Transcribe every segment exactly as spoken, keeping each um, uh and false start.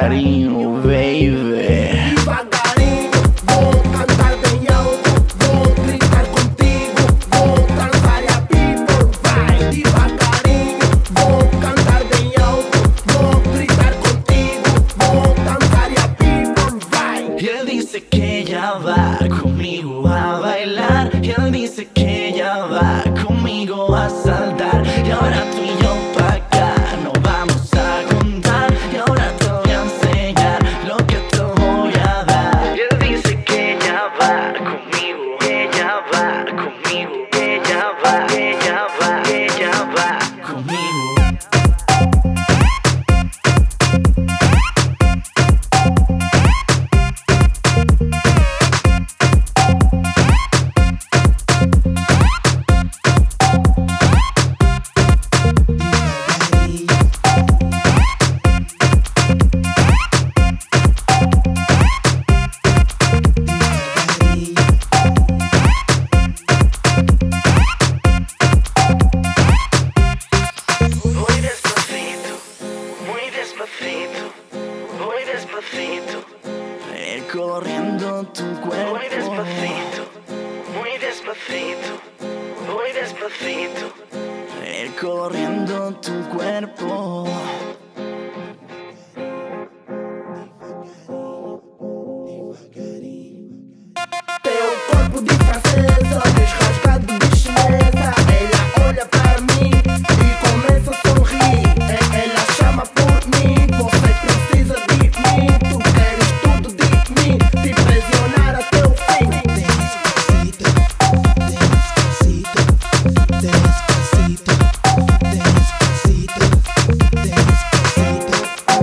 devagarinho, baby. Devagarinho, vou cantar bem alto, vou gritar contigo, vou transar e a people vai. Devagarinho, vou cantar bem alto, vou gritar contigo, vou transar e a people vai. Y él dice que ella va conmigo a bailar, y él dice que ella va conmigo a saltar. Y ahora tú y yo pa' acá nos vamos a juntar, y ahora te voy a enseñar lo que te voy a dar. Y él dice que ella va conmigo, ella va conmigo, ella va, ella va, ella va conmigo. Voy despacito, recorriendo tu cuerpo. Voy despacito, muy despacito, voy despacito, recorriendo tu cuerpo. Teu corpo de francesa, descascado de chinesa. Ela olha para mim e começa a sorrir. Ela chama por mim, você precisa de mim. Tu queres tudo de mim, te pressionar até o fim. Despacito, despacito, despacito, despacito, despacito,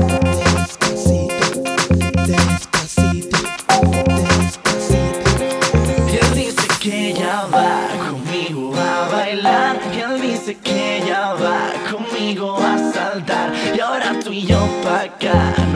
despacito, despacito, despacito. Y él dice que ella va conmigo a bailar, y él dice que ella va conmigo a saltar. Y ahora tú y yo pa' acá